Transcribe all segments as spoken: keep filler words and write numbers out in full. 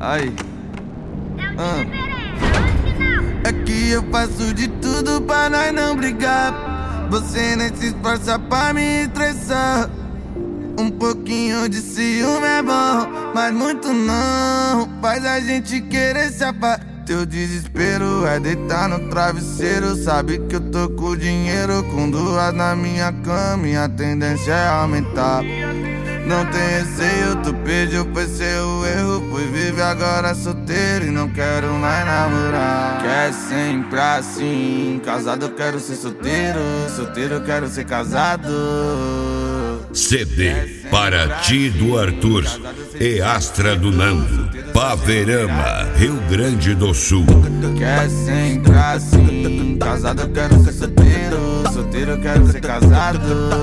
Aí. Ah. É que eu faço de tudo pra nós não brigar. Você nem se esforça pra me estressar. Um pouquinho de ciúme é bom, mas muito não. Faz a gente querer se apagar. Teu desespero é deitar no travesseiro. Sabe que eu tô com dinheiro, com duas na minha cama e a tendência é aumentar. Não tem receio, tu pediu, foi seu erro. Fui viver agora solteiro e não quero mais namorar. Quer sempre assim, casado eu quero ser solteiro. Solteiro eu quero ser casado. C D Para Ti do Arthur e Astra do Nando, Paverama, Rio Grande do Sul. Quer sempre assim, casado eu quero ser solteiro. Solteiro eu quero ser casado.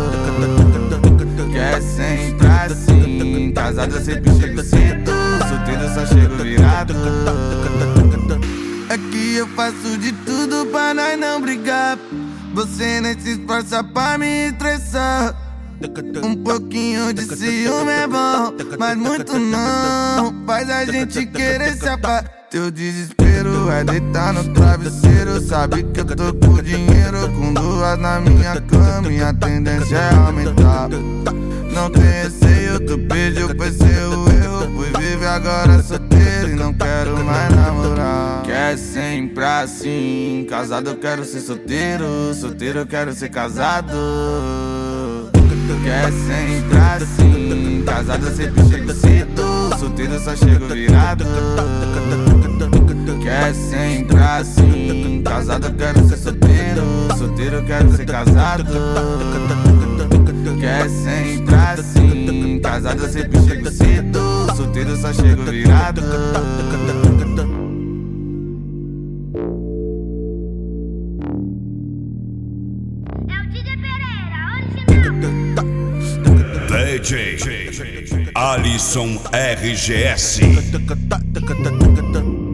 Quer sempre assim, casado eu sempre chego cedo. Solteiro eu só chego virado. É que eu faço de tudo pra nós não brigar. Você nem se esforça pra me estressar. Um pouquinho de ciúme é bom, mas muito não. Faz a gente querer se apagar. Teu desespero é deitar no travesseiro. Sabe que eu tô com dinheiro, com duas na minha cama e a tendência é aumentar. Não tem receio, tu pediu, foi seu erro. Fui viver agora solteiro e não quero mais namorar. Quer sempre assim, casado eu quero ser solteiro. Solteiro eu quero ser casado. Quer sempre assim, casado eu sempre chego cedo. Solteiro eu só chego virado. Quer sempre assim, casado eu quero ser solteiro. Solteiro eu quero ser casado. Quer sempre assim, casado eu sempre chego cedo. Solteiro eu só chego virado. D J Alisson R G S.